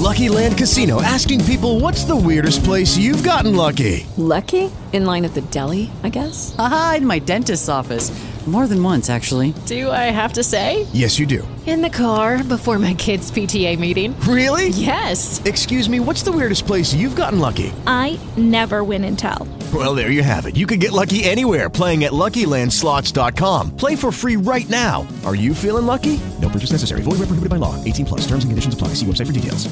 Lucky Land Casino, asking people, what's the weirdest place you've gotten lucky? Lucky? In line at the deli, I guess? Aha, in my dentist's office. More than once, actually. Do I have to say? Yes, you do. In the car before my kids' PTA meeting. Really? Yes. Excuse me, what's the weirdest place you've gotten lucky? I never win and tell. Well, there you have it. You can get lucky anywhere, playing at LuckyLandSlots.com. Play for free right now. Are you feeling lucky? No purchase necessary. Void where prohibited by law. 18 plus. Terms and conditions apply. See website for details.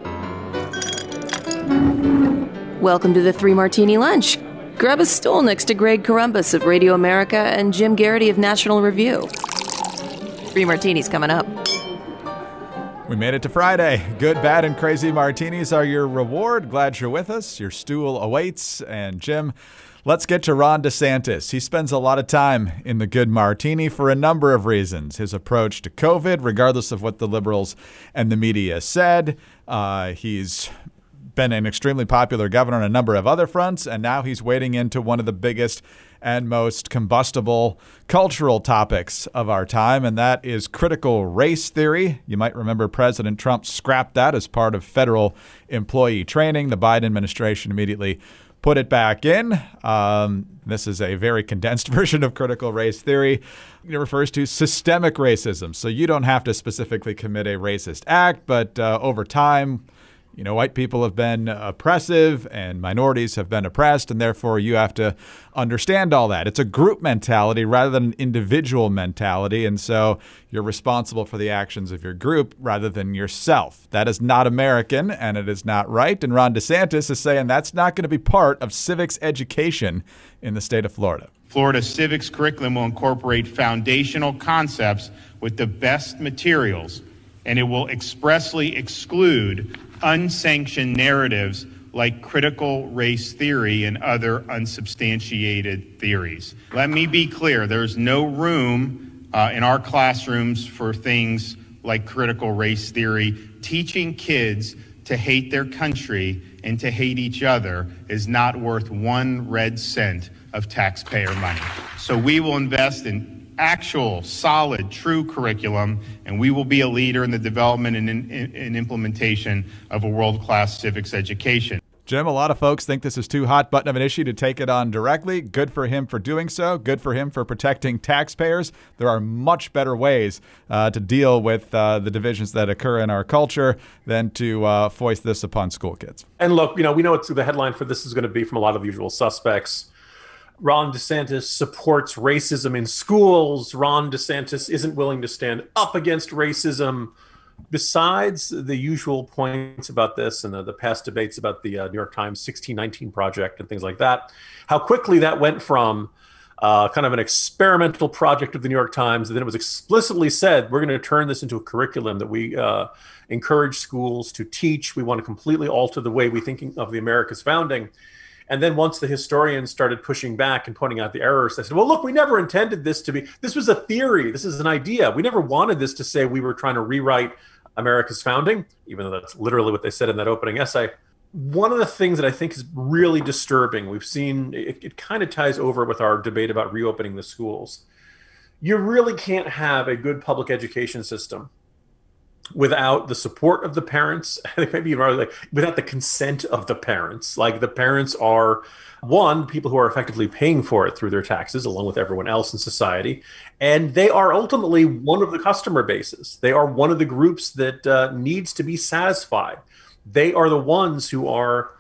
Welcome to the Three Martini Lunch. Grab a stool next to Greg Columbus of Radio America and Jim Garrity of National Review. Three Martinis coming up. We made it to Friday. Good, bad, and crazy martinis are your reward. Glad you're with us. Your stool awaits. And Jim, let's get to Ron DeSantis. He spends a lot of time in the good martini for a number of reasons. His approach to COVID, regardless of what the liberals and the media said. He's been an extremely popular governor on a number of other fronts, and now he's wading into one of the biggest and most combustible cultural topics of our time, and that is critical race theory. You might remember President Trump scrapped that as part of federal employee training. The Biden administration immediately put it back in. This is a very condensed version of critical race theory. It refers to systemic racism. So you don't have to specifically commit a racist act, but over time, white people have been oppressive and minorities have been oppressed, and therefore you have to understand all that. It's a group mentality rather than an individual mentality, and so you're responsible for the actions of your group rather than yourself. That is not American, and it is not right, and Ron DeSantis is saying that's not going to be part of civics education in the state of Florida. Florida's civics curriculum will incorporate foundational concepts with the best materials, and it will expressly exclude unsanctioned narratives like critical race theory and other unsubstantiated theories. Let me be clear, there's no room in our classrooms for things like critical race theory. Teaching kids to hate their country and to hate each other is not worth 1 red cent of taxpayer money. So we will invest in actual, solid, true curriculum, and we will be a leader in the development and implementation of a world-class civics education. Jim, a lot of folks think this is too hot button of an issue to take it on directly. Good for him for doing so. Good for him for protecting taxpayers. There are much better ways to deal with the divisions that occur in our culture than to foist this upon school kids. And look, we know what the headline for this is going to be from a lot of the usual suspects. Ron DeSantis supports racism in schools. Ron DeSantis isn't willing to stand up against racism. Besides the usual points about this and the past debates about the New York Times 1619 project and things like that, how quickly that went from kind of an experimental project of the New York Times, and then it was explicitly said, we're going to turn this into a curriculum that we encourage schools to teach. We want to completely alter the way we think of the America's founding. And then once the historians started pushing back and pointing out the errors, they said, well, look, we never intended this to be, this was a theory. This is an idea. We never wanted this to say we were trying to rewrite America's founding, even though that's literally what they said in that opening essay. One of the things that I think is really disturbing, we've seen, it kind of ties over with our debate about reopening the schools. You really can't have a good public education system without the support of the parents, maybe without the consent of the parents. Like, the parents are, one, people who are effectively paying for it through their taxes, along with everyone else in society. And they are ultimately one of the customer bases. They are one of the groups that needs to be satisfied. They are the ones who are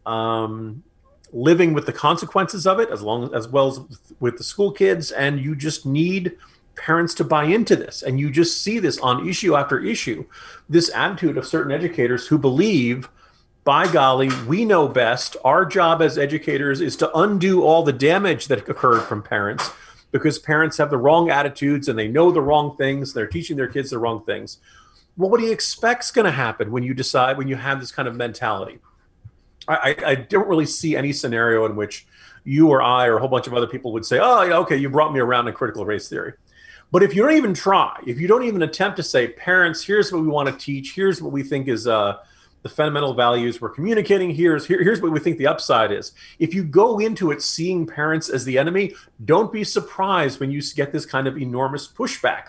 living with the consequences of it, as well as with the school kids. And you just need parents to buy into this. And you just see this on issue after issue, this attitude of certain educators who believe, by golly, we know best. Our job as educators is to undo all the damage that occurred from parents, because parents have the wrong attitudes and they know the wrong things. They're teaching their kids the wrong things. Well, what do you expect's going to happen when you have this kind of mentality? I don't really see any scenario in which you or I or a whole bunch of other people would say, oh, yeah, okay, you brought me around in critical race theory. But if you don't even try, if you don't even attempt to say, parents, here's what we want to teach, here's what we think is the fundamental values we're communicating, here's what we think the upside is. If you go into it seeing parents as the enemy, don't be surprised when you get this kind of enormous pushback.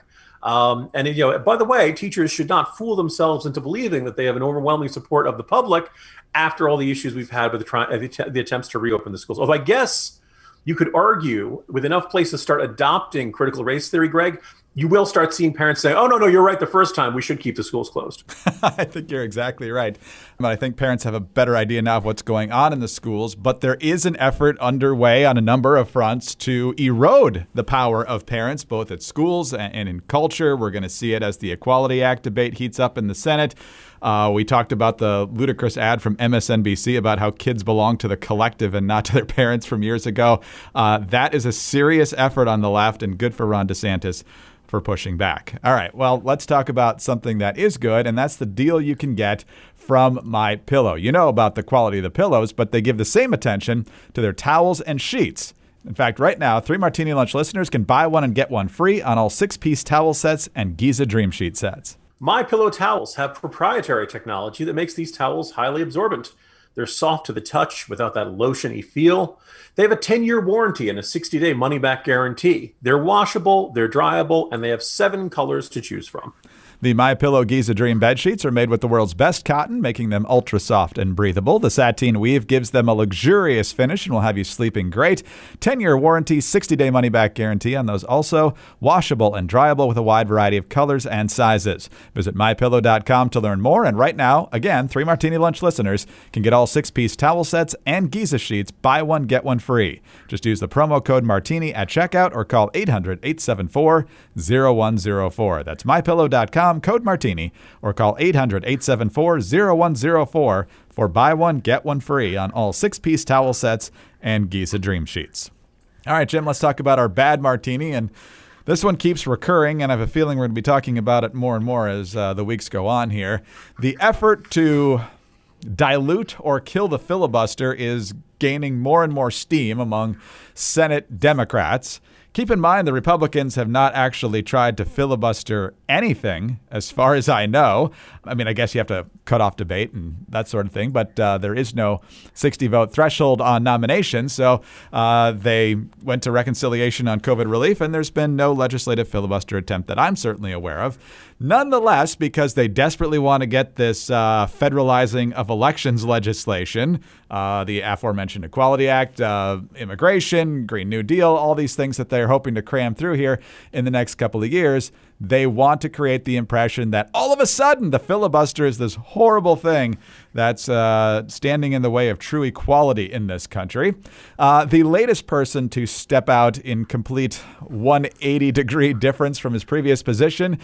And by the way, teachers should not fool themselves into believing that they have an overwhelming support of the public after all the issues we've had with the attempts to reopen the schools. Although I guess you could argue with enough places start adopting critical race theory, Greg, you will start seeing parents say, oh, no, you're right the first time. We should keep the schools closed. I think you're exactly right. But I think parents have a better idea now of what's going on in the schools. But there is an effort underway on a number of fronts to erode the power of parents, both at schools and in culture. We're going to see it as the Equality Act debate heats up in the Senate. We talked about the ludicrous ad from MSNBC about how kids belong to the collective and not to their parents from years ago. That is a serious effort on the left, and good for Ron DeSantis for pushing back. All right, well, let's talk about something that is good, and that's the deal you can get from MyPillow. You know about the quality of the pillows, but they give the same attention to their towels and sheets. In fact, right now, 3 Martini Lunch listeners can buy one and get one free on all 6-piece towel sets and Giza Dream Sheet sets. MyPillow towels have proprietary technology that makes these towels highly absorbent. They're soft to the touch without that lotion-y feel. They have a 10-year warranty and a 60-day money-back guarantee. They're washable, they're dryable, and they have 7 colors to choose from. The MyPillow Giza Dream bed sheets are made with the world's best cotton, making them ultra soft and breathable. The sateen weave gives them a luxurious finish and will have you sleeping great. 10-year warranty, 60-day money-back guarantee on those also. Washable and dryable with a wide variety of colors and sizes. Visit MyPillow.com to learn more. And right now, again, 3 Martini Lunch listeners can get all 6-piece towel sets and Giza sheets. Buy one, get one free. Just use the promo code Martini at checkout or call 800-874-0104. That's MyPillow.com. Code Martini, or call 800-874-0104 for buy one, get one free on all 6-piece towel sets and Giza Dream Sheets. All right, Jim, let's talk about our bad martini. And this one keeps recurring, and I have a feeling we're going to be talking about it more and more as the weeks go on here. The effort to dilute or kill the filibuster is gaining more and more steam among Senate Democrats. Keep in mind, the Republicans have not actually tried to filibuster anything, as far as I know. I mean, I guess you have to cut off debate and that sort of thing, but there is no 60-vote threshold on nominations. So they went to reconciliation on COVID relief, and there's been no legislative filibuster attempt that I'm certainly aware of. Nonetheless, because they desperately want to get this federalizing of elections legislation, the aforementioned Equality Act, immigration, Green New Deal, all these things that they're hoping to cram through here in the next couple of years, they want to create the impression that all of a sudden the filibuster is this horrible thing that's standing in the way of true equality in this country. The latest person to step out in complete 180-degree difference from his previous position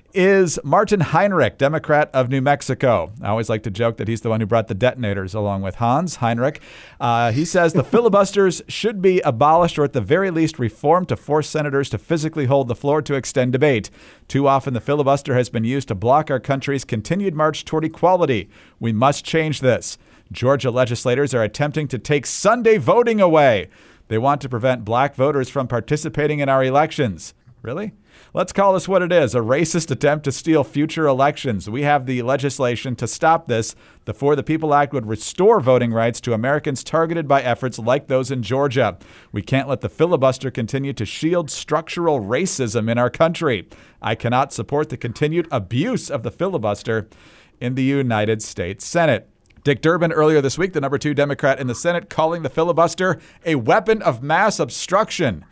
is Martin Heinrich, Democrat of New Mexico. I always like to joke that he's the one who brought the detonators along with Hans Heinrich. He says the filibusters should be abolished or at the very least reformed to force senators to physically hold the floor to extend debate. Too often the filibuster has been used to block our country's continued march toward equality. We must change this. Georgia legislators are attempting to take Sunday voting away. They want to prevent black voters from participating in our elections. Really? Let's call this what it is, a racist attempt to steal future elections. We have the legislation to stop this. The For the People Act would restore voting rights to Americans targeted by efforts like those in Georgia. We can't let the filibuster continue to shield structural racism in our country. I cannot support the continued abuse of the filibuster in the United States Senate. Dick Durbin earlier this week, the number 2 Democrat in the Senate, calling the filibuster a weapon of mass obstruction.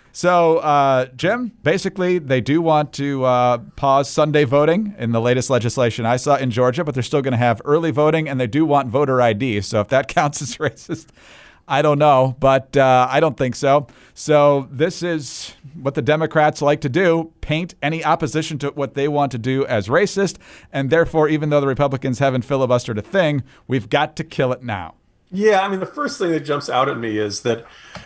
So, Jim, basically, they do want to pause Sunday voting in the latest legislation I saw in Georgia, but they're still going to have early voting, and they do want voter ID. So if that counts as racist, I don't know, but I don't think so. So this is what the Democrats like to do, paint any opposition to what they want to do as racist, and therefore, even though the Republicans haven't filibustered a thing, we've got to kill it now. Yeah, I mean, the first thing that jumps out at me is that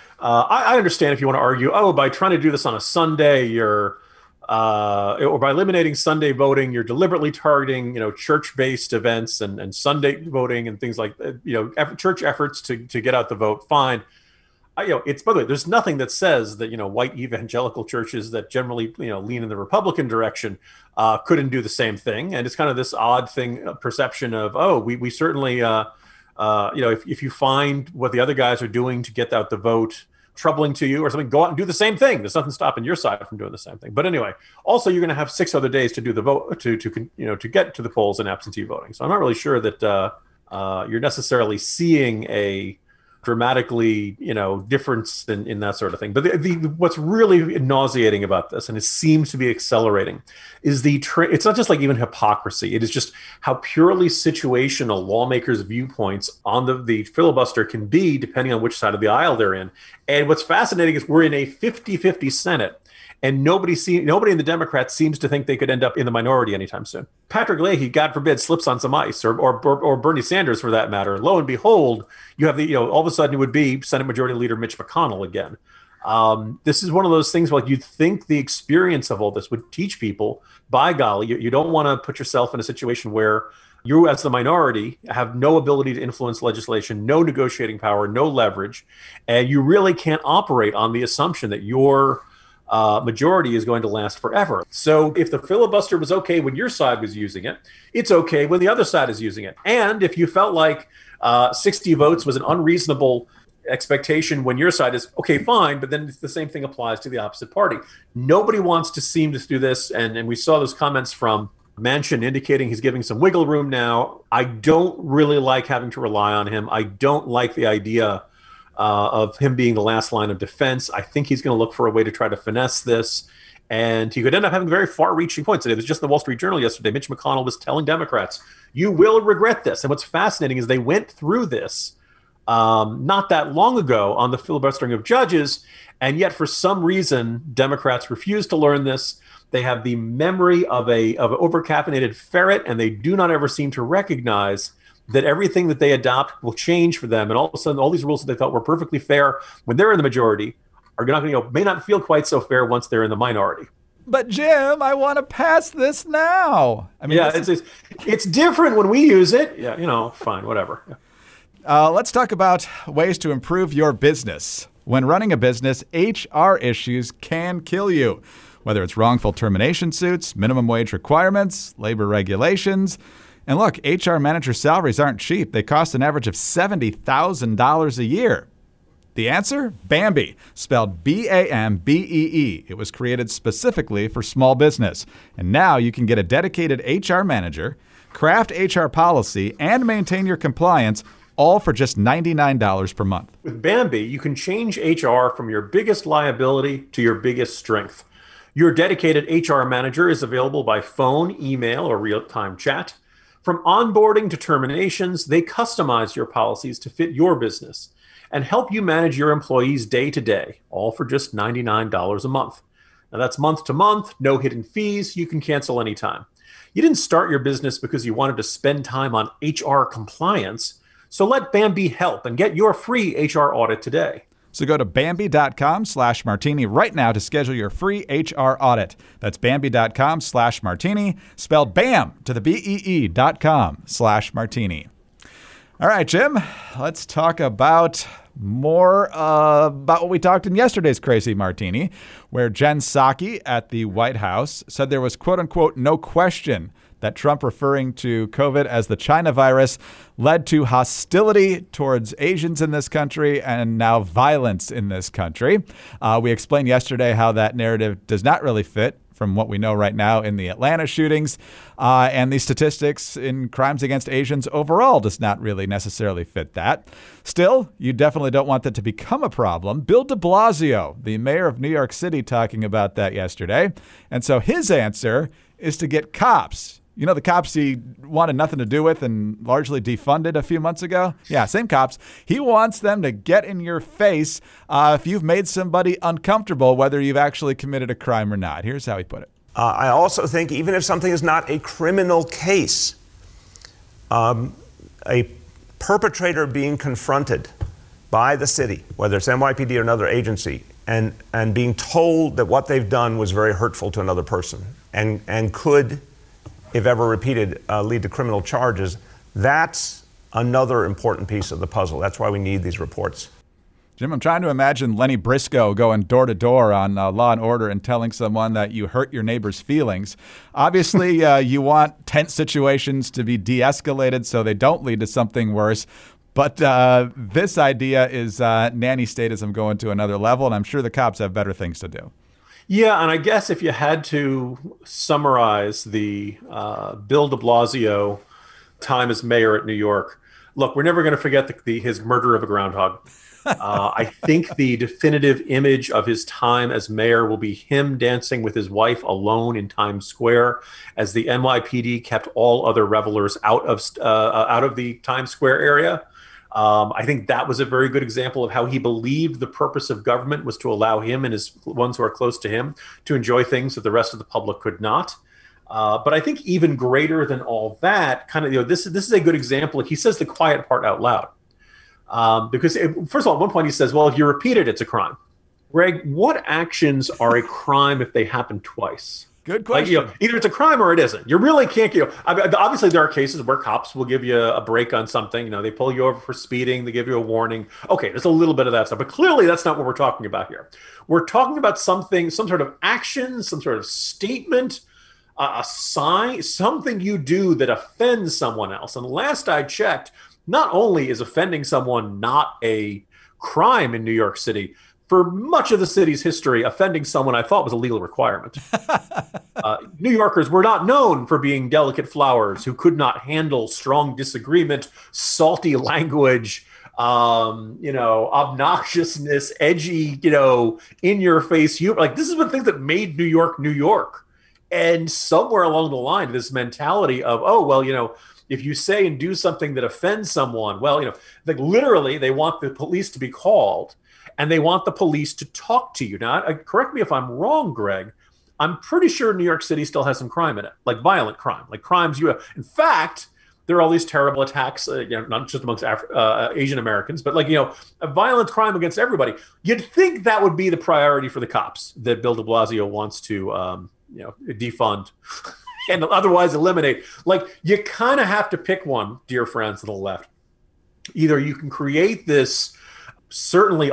I understand if you want to argue, by trying to do this on a Sunday, or by eliminating Sunday voting, you're deliberately targeting, church-based events and Sunday voting and things like, church efforts to get out the vote. Fine. It's, by the way, there's nothing that says that, white evangelical churches that generally, lean in the Republican direction couldn't do the same thing. And it's kind of this odd thing, perception of, we certainly, if you find what the other guys are doing to get out the vote, troubling to you or something, go out and do the same thing. There's nothing stopping your side from doing the same thing. But anyway, also you're going to have 6 other days to do the vote to get to the polls in absentee voting. So I'm not really sure that you're necessarily seeing a dramatically, difference in that sort of thing. But what's really nauseating about this, and it seems to be accelerating, is it's not just like even hypocrisy. It is just how purely situational lawmakers' viewpoints on the filibuster can be, depending on which side of the aisle they're in. And what's fascinating is we're in a 50-50 Senate. And nobody in the Democrats seems to think they could end up in the minority anytime soon. Patrick Leahy, God forbid, slips on some ice, or Bernie Sanders for that matter. Lo and behold, you have all of a sudden it would be Senate Majority Leader Mitch McConnell again. This is one of those things where you'd think the experience of all this would teach people, by golly, you don't want to put yourself in a situation where you as the minority have no ability to influence legislation, no negotiating power, no leverage, and you really can't operate on the assumption that your majority is going to last forever. So if the filibuster was okay when your side was using it, it's okay when the other side is using it. And if you felt like 60 votes was an unreasonable expectation when your side is okay, fine, but then the same thing applies to the opposite party. Nobody wants to seem to do this. And we saw those comments from Manchin indicating he's giving some wiggle room now. I don't really like having to rely on him. I don't like the idea of him being the last line of defense. I think he's going to look for a way to try to finesse this. And he could end up having very far-reaching points. And it was just in the Wall Street Journal yesterday. Mitch McConnell was telling Democrats, you will regret this. And what's fascinating is they went through this not that long ago on the filibustering of judges. And yet, for some reason, Democrats refuse to learn this. They have the memory of an overcaffeinated ferret, and they do not ever seem to recognize that everything that they adopt will change for them. And all of a sudden, all these rules that they thought were perfectly fair when they're in the majority are not going to, may not feel quite so fair once they're in the minority. But Jim, I want to pass this now. I mean, yeah, it's different when we use it. Yeah, fine, whatever. Let's talk about ways to improve your business. When running a business, HR issues can kill you. Whether it's wrongful termination suits, minimum wage requirements, labor regulations. And look, HR manager salaries aren't cheap. They cost an average of $70,000 a year. The answer? Bambee, spelled B-A-M-B-E-E. It was created specifically for small business. And now you can get a dedicated HR manager, craft HR policy, and maintain your compliance, all for just $99 per month. With Bambee, you can change HR from your biggest liability to your biggest strength. Your dedicated HR manager is available by phone, email, or real-time chat. From onboarding to terminations, they customize your policies to fit your business and help you manage your employees day to day, all for just $99 a month. Now that's month to month, no hidden fees, you can cancel anytime. You didn't start your business because you wanted to spend time on HR compliance, so let Bambee help and get your free HR audit today. So go to Bambee.com/martini right now to schedule your free HR audit. That's Bambee.com/martini, spelled BAM to the BEE.com/martini. All right, Jim, let's talk about more about what we talked in yesterday's Crazy Martini, where Jen Psaki at the White House said there was, quote unquote, no question that Trump referring to COVID as the China virus led to hostility towards Asians in this country and now violence in this country. We explained yesterday how that narrative does not really fit from what we know right now in the Atlanta shootings. And the statistics in crimes against Asians overall does not really necessarily fit that. Still, you definitely don't want that to become a problem. Bill de Blasio, the mayor of New York City, talking about that yesterday. And so his answer is to get cops. You know, the cops he wanted nothing to do with and largely defunded a few months ago? Yeah, same cops. He wants them to get in your face if you've made somebody uncomfortable, whether you've actually committed a crime or not. Here's how he put it. I also think even if something is not a criminal case, a perpetrator being confronted by the city, whether it's NYPD or another agency, and being told that what they've done was very hurtful to another person and could, if ever repeated, lead to criminal charges, that's another important piece of the puzzle. That's why we need these reports. Jim, I'm trying to imagine Lenny Briscoe going door to door on Law and Order and telling someone that you hurt your neighbor's feelings. Obviously, you want tense situations to be de-escalated so they don't lead to something worse. But this idea is nanny statism going to another level, and I'm sure the cops have better things to do. Yeah, and I guess if you had to summarize the Bill de Blasio time as mayor at New York, look, we're never going to forget his murder of a groundhog. I think the definitive image of his time as mayor will be him dancing with his wife alone in Times Square as the NYPD kept all other revelers out of the Times Square area. I think that was a very good example of how he believed the purpose of government was to allow him and his ones who are close to him to enjoy things that the rest of the public could not. But I think even greater than all that, this is a good example. He says the quiet part out loud. Because first of all, at one point he says, well, if you repeat it, it's a crime. Greg, what actions are a crime if they happen twice? Good question. Either it's a crime or it isn't. You really can't, obviously there are cases where cops will give you a break on something. They pull you over for speeding. They give you a warning. Okay, there's a little bit of that stuff, but clearly that's not what we're talking about here. We're talking about some sort of action, some sort of statement, a sign, something you do that offends someone else. And last I checked, not only is offending someone not a crime in New York City, for much of the city's history, offending someone I thought was a legal requirement. New Yorkers were not known for being delicate flowers who could not handle strong disagreement, salty language, obnoxiousness, edgy, in-your-face humor. Like, this is the things that made New York, New York. And somewhere along the line, this mentality of, if you say and do something that offends someone, literally they want the police to be called and they want the police to talk to you. Now, correct me if I'm wrong, Greg. I'm pretty sure New York City still has some crime in it, like violent crime, like crimes you have. In fact, there are all these terrible attacks, not just amongst Asian Americans, but a violent crime against everybody. You'd think that would be the priority for the cops that Bill de Blasio wants to, defund. And otherwise eliminate. You kind of have to pick one, dear friends to the left. Either you can create this certainly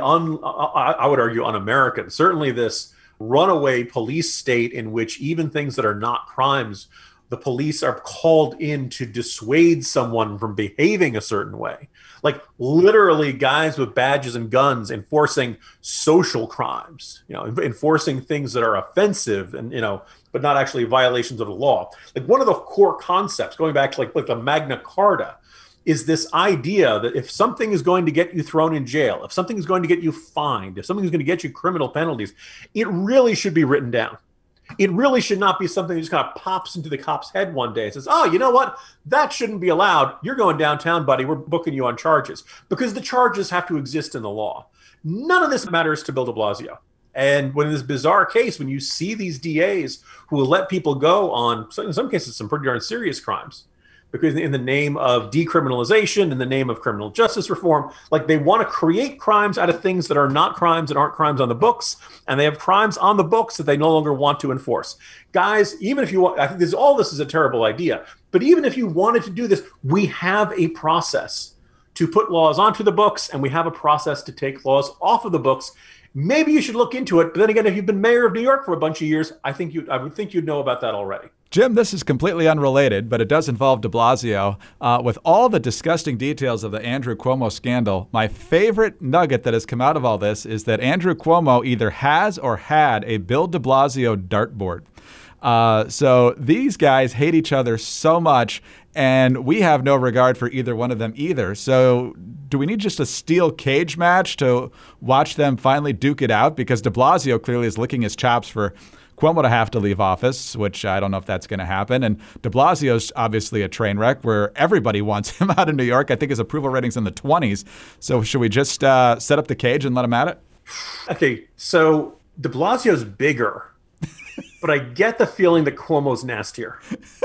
I would argue un-American, certainly this runaway police state in which even things that are not crimes, the police are called in to dissuade someone from behaving a certain way. Literally guys with badges and guns enforcing social crimes, enforcing things that are offensive and, but not actually violations of the law. One of the core concepts, going back to the Magna Carta, is this idea that if something is going to get you thrown in jail, if something is going to get you fined, if something is going to get you criminal penalties, it really should be written down. It really should not be something that just kind of pops into the cop's head one day and says, oh, you know what? That shouldn't be allowed. You're going downtown, buddy. We're booking you on charges. Because the charges have to exist in the law. None of this matters to Bill de Blasio. And when in this bizarre case, when you see these DAs who will let people go on, in some cases, some pretty darn serious crimes, because in the name of decriminalization, in the name of criminal justice reform, they want to create crimes out of things that are not crimes and aren't crimes on the books, and they have crimes on the books that they no longer want to enforce. Guys, even if you want, I think all this is a terrible idea, but even if you wanted to do this, we have a process to put laws onto the books, and we have a process to take laws off of the books. Maybe you should look into it. But then again, if you've been mayor of New York for a bunch of years, I would think you'd know about that already. Jim, this is completely unrelated, but it does involve de Blasio. With all the disgusting details of the Andrew Cuomo scandal, my favorite nugget that has come out of all this is that Andrew Cuomo either has or had a Bill de Blasio dartboard. So these guys hate each other so much, and we have no regard for either one of them either. So do we need just a steel cage match to watch them finally duke it out? Because de Blasio clearly is licking his chops for Cuomo to have to leave office, which I don't know if that's going to happen. And de Blasio's obviously a train wreck where everybody wants him out of New York. I think his approval rating's in the 20s. So should we just set up the cage and let him at it? Okay, so de Blasio's bigger, but I get the feeling that Cuomo's nastier.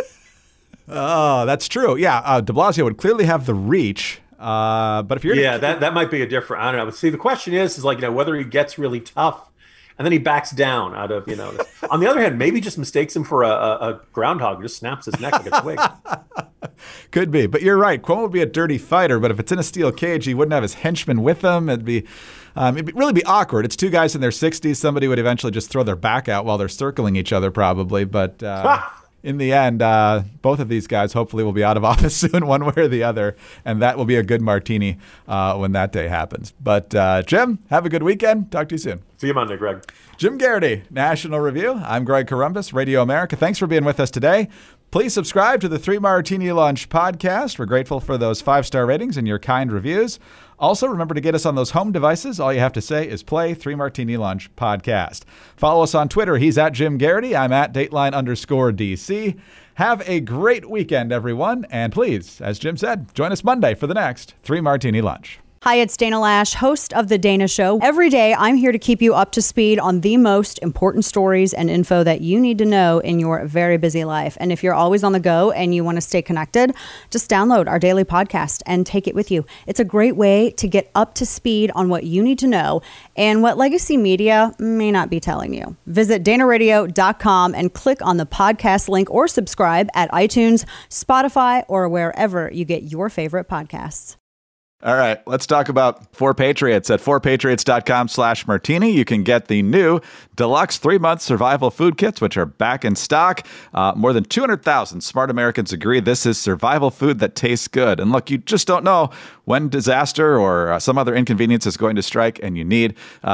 Oh, that's true. Yeah, de Blasio would clearly have the reach. But if you're that might be a different. I don't know. But see, the question is whether he gets really tough and then he backs down out of On the other hand, maybe just mistakes him for a groundhog, just snaps his neck like a twig. Could be, but you're right. Cuomo would be a dirty fighter, but if it's in a steel cage, he wouldn't have his henchmen with him. It'd really be awkward. It's two guys in their 60s. Somebody would eventually just throw their back out while they're circling each other, probably. But in the end, both of these guys hopefully will be out of office soon, one way or the other, and that will be a good martini when that day happens. But Jim, have a good weekend. Talk to you soon. See you Monday, Greg. Jim Garrity, National Review. I'm Greg Corombos, Radio America. Thanks for being with us today. Please subscribe to the 3 Martini Lunch podcast. We're grateful for those 5-star ratings and your kind reviews. Also, remember to get us on those home devices. All you have to say is play 3 Martini Lunch podcast. Follow us on Twitter. He's at Jim Garrity. I'm at Dateline_DC. Have a great weekend, everyone. And please, as Jim said, join us Monday for the next 3 Martini Lunch. Hi, it's Dana Lash, host of The Dana Show. Every day, I'm here to keep you up to speed on the most important stories and info that you need to know in your very busy life. And if you're always on the go and you want to stay connected, just download our daily podcast and take it with you. It's a great way to get up to speed on what you need to know and what legacy media may not be telling you. Visit danaradio.com and click on the podcast link or subscribe at iTunes, Spotify, or wherever you get your favorite podcasts. All right, let's talk about 4Patriots. At 4patriots.com/martini, you can get the new deluxe 3-month survival food kits, which are back in stock. More than 200,000 smart Americans agree this is survival food that tastes good. And look, you just don't know when disaster or some other inconvenience is going to strike, and you need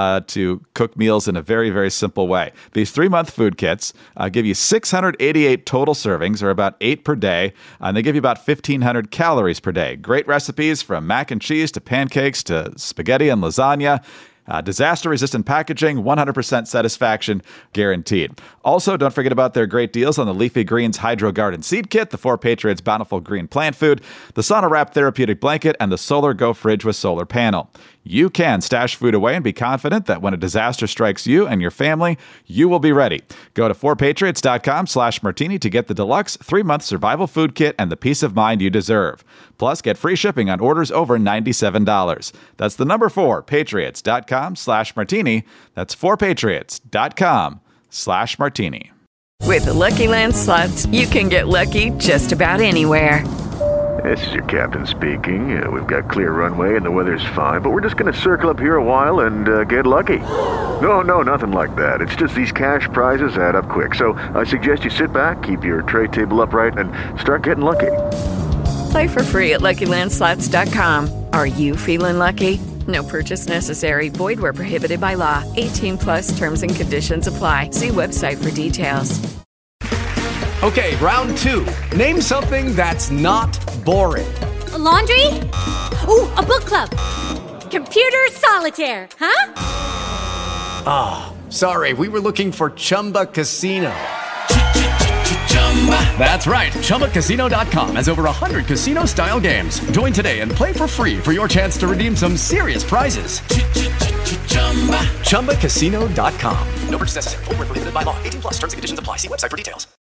to cook meals in a very, very simple way. These 3-month food kits give you 688 total servings, or about 8 per day, and they give you about 1,500 calories per day. Great recipes from mac and cheese to pancakes to spaghetti and lasagna. Disaster-resistant packaging, 100% satisfaction guaranteed. Also, don't forget about their great deals on the Leafy Greens Hydro Garden Seed Kit, the 4Patriots Bountiful Green Plant Food, the Sauna Wrap Therapeutic Blanket, and the Solar Go Fridge with Solar Panel. You can stash food away and be confident that when a disaster strikes you and your family, you will be ready. Go to 4patriots.com/martini to get the deluxe 3-month survival food kit and the peace of mind you deserve. Plus, get free shipping on orders over $97. That's the number 4patriots.com/martini. That's 4patriots.com/martini. With the Lucky Land Slots, you can get lucky just about anywhere. This is your captain speaking. We've got clear runway and the weather's fine, but we're just going to circle up here a while and get lucky. No, nothing like that. It's just these cash prizes add up quick. So I suggest you sit back, keep your tray table upright, and start getting lucky. Play for free at LuckyLandSlots.com. Are you feeling lucky? No purchase necessary. Void where prohibited by law. 18+ terms and conditions apply. See website for details. Okay, round 2. Name something that's not boring. A laundry? Ooh, a book club. Computer solitaire, huh? Ah, sorry, we were looking for Chumba Casino. That's right, ChumbaCasino.com has over 100 casino-style games. Join today and play for free for your chance to redeem some serious prizes. ChumbaCasino.com. No purchase necessary. Void where prohibited by law. 18+ terms and conditions apply. See website for details.